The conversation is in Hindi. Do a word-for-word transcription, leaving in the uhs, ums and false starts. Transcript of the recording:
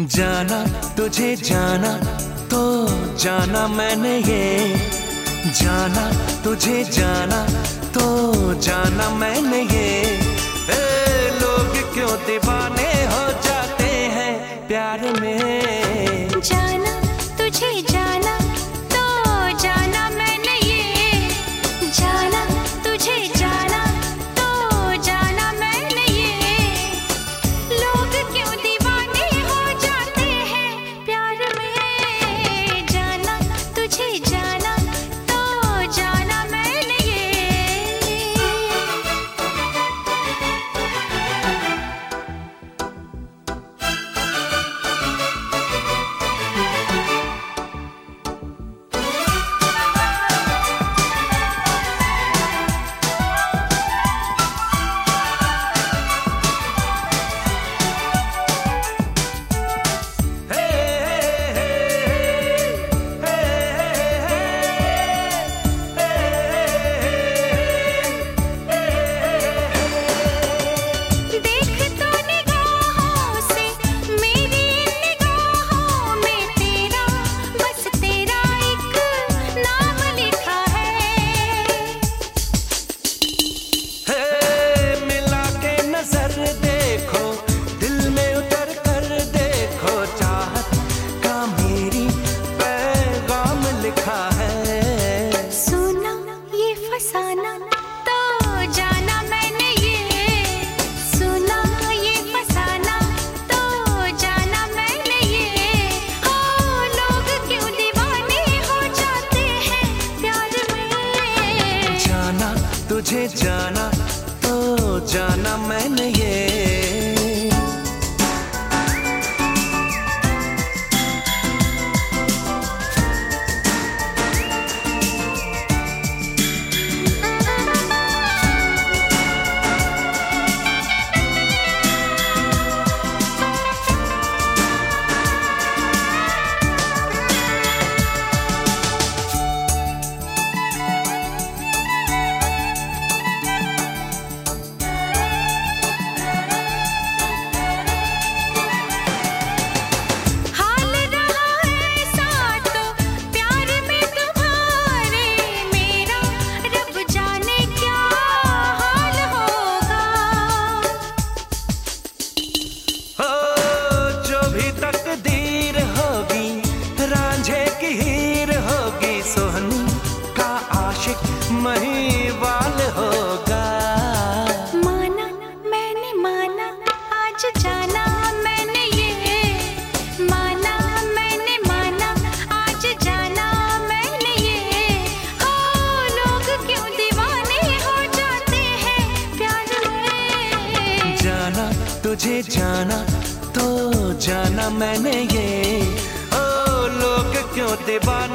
जाना तुझे जाना तो जाना मैंने ये, जाना तुझे जाना तो जाना मैंने ये। ए, लोग क्यों दीवाने हो जाते हैं प्यार में। जाना तुझे जाना तो जाना मैंने ये, जाना तुझे जाना तो जाना मैंने ये। लोग क्यों दीवाने हो जाते हैं प्यार में। जाना तुझे जाना तो जाना मैंने ये। तुझे जाना तो जाना मैंने ये। महिवाल होगा। माना मैंने माना आज जाना मैंने ये, माना मैंने माना आज जाना मैंने ये। हो लोग क्यों दीवाने हो जाते हैं प्यार में। जाना तुझे जाना तो जाना मैंने ये। ओ लोग क्यों दीवाने